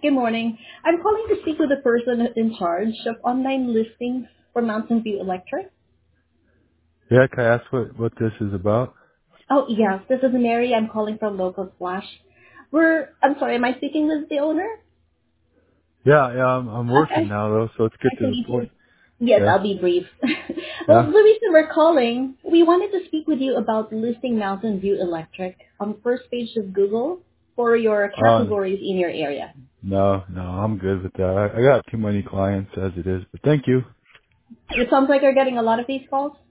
Good morning. I'm calling to speak with the person in charge of online listings for Mountain View Electric. Yeah, can I ask what this is about? Oh, yes, this is Mary. I'm calling from Local Flash. I'm sorry, am I speaking with the owner? Yeah, I'm working Okay, now though, so it's get nice to to the meet you. point. Yes, Yeah, I'll be brief. Well, yeah. the reason we're calling, we wanted to speak with you about listing Mountain View Electric on the first page of Google for your Uh, categories in your area. no, I'm good with that. I got too many clients as it is, but thank you. It sounds like you're getting a lot of these calls.